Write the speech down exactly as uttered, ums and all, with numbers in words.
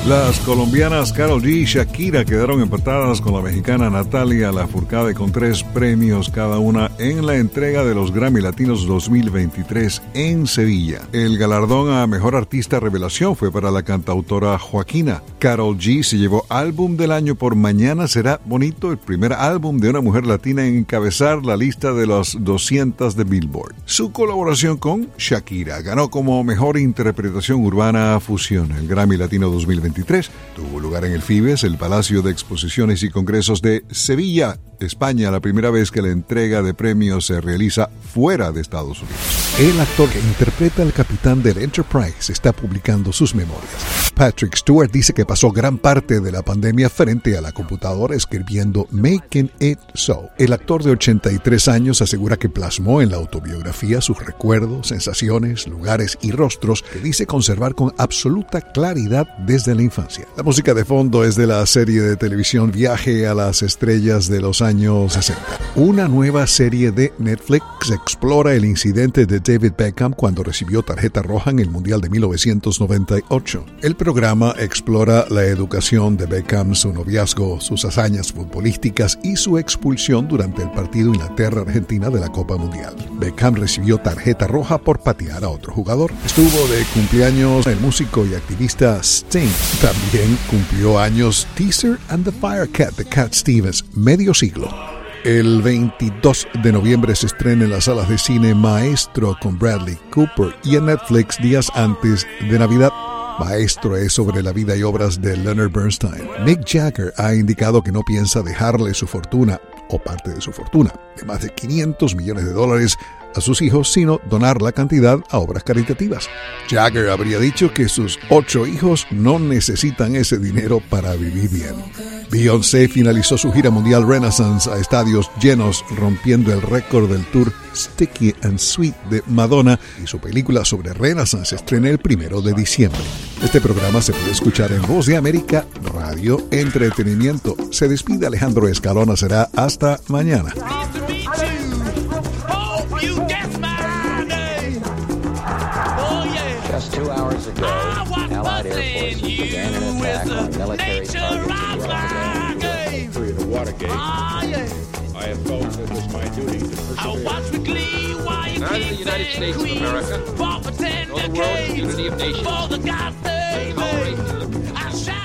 Las colombianas Karol G y Shakira quedaron empatadas con la mexicana Natalia Lafourcade con tres premios cada una en la entrega de los Grammy Latinos dos mil veintitrés en Sevilla. El galardón a Mejor Artista Revelación fue para la cantautora Joaquina. Karol G se llevó Álbum del Año por Mañana Será Bonito, el primer álbum de una mujer latina en encabezar la lista de los doscientos de Billboard. Su colaboración con Shakira ganó como Mejor Interpretación Urbana Fusión. El Grammy Latino dos mil veintitrés tuvo lugar en el Fibes, el Palacio de Exposiciones y Congresos de Sevilla, España, la primera vez que la entrega de premios se realiza fuera de Estados Unidos. El actor que interpreta al capitán del Enterprise está publicando sus memorias. Patrick Stewart dice que pasó gran parte de la pandemia frente a la computadora escribiendo Making It So. El actor de ochenta y tres años asegura que plasmó en la autobiografía sus recuerdos, sensaciones, lugares y rostros que dice conservar con absoluta claridad desde la infancia. La música de fondo es de la serie de televisión Viaje a las Estrellas de los años sesenta. Una nueva serie de Netflix explora el incidente de David Beckham cuando recibió tarjeta roja en el Mundial de mil novecientos noventa y ocho. El programa explora la educación de Beckham, su noviazgo, sus hazañas futbolísticas y su expulsión durante el partido Inglaterra-Argentina de la Copa Mundial. Beckham recibió tarjeta roja por patear a otro jugador. Estuvo de cumpleaños el músico y activista Sting. También cumplió años Teaser and the Firecat de Cat Stevens, medio siglo. El veintidós de noviembre se estrena en las salas de cine Maestro con Bradley Cooper y en Netflix días antes de Navidad. Maestro es sobre la vida y obras de Leonard Bernstein. Mick Jagger ha indicado que no piensa dejarle su fortuna, o parte de su fortuna, de más de quinientos millones de dólares a sus hijos, sino donar la cantidad a obras caritativas. Jagger habría dicho que sus ocho hijos no necesitan ese dinero para vivir bien. Beyoncé finalizó su gira mundial Renaissance a estadios llenos, rompiendo el récord del tour Sticky and Sweet de Madonna, y su película sobre Renaissance se estrena el primero de diciembre. Este programa se puede escuchar en Voz de América, Radio Entretenimiento. Se despide Alejandro Escalona, será hasta mañana. Just two hours ago, Allied Air Forces began an attack on military targets in Iraq. Through the Watergate, Ah, yeah. I have felt it was my duty to persevere. Neither the United States of America nor the world's community of nations may tolerate